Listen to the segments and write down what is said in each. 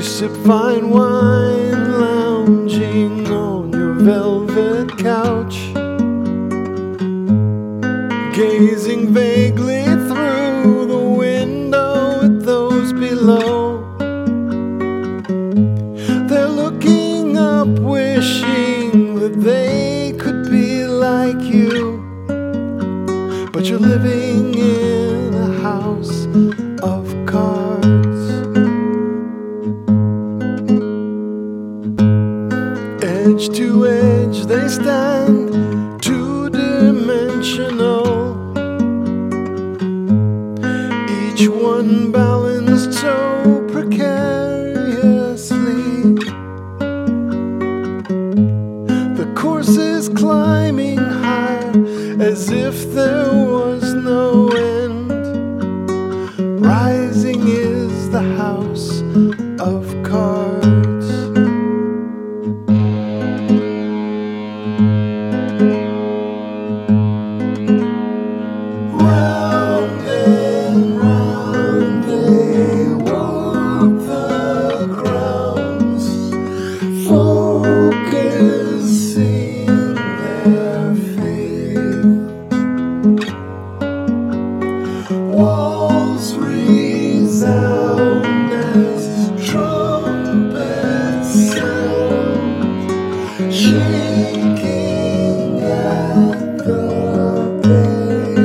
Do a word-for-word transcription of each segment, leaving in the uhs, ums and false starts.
sip fine wine, lounging on your velvet couch, gazing vaguely through the window at those below. They're looking up, wishing that they could be like you, but you're living in a house of cards. Edge to edge they stand, two-dimensional, each one balanced so precariously. The course is climbing higher as if there was no end. Rising is the house of cards. Round and round they walk the grounds, focusing their faith. Walls resound as trumpets sound, shaking at the base.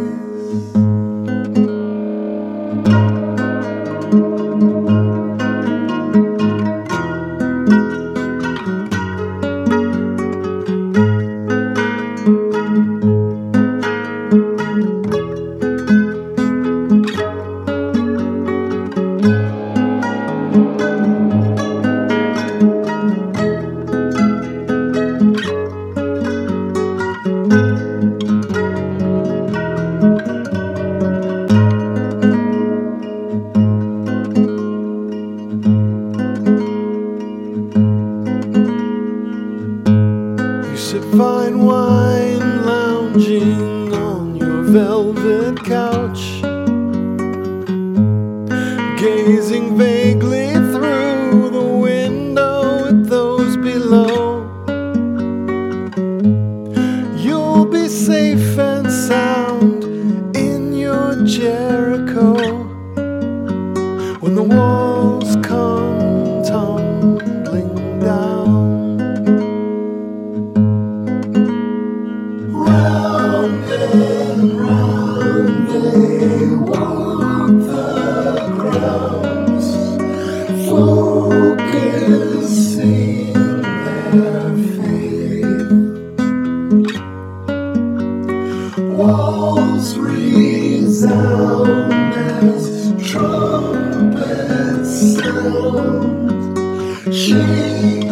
Sip fine wine, lounging on your velvet couch, gazing vaguely through the window at those below. You'll be safe and sound in your Jericho when the walls come tumbling down. Round and round they walk the grounds, focusing their faith. Walls resound as trumpets sound, shaking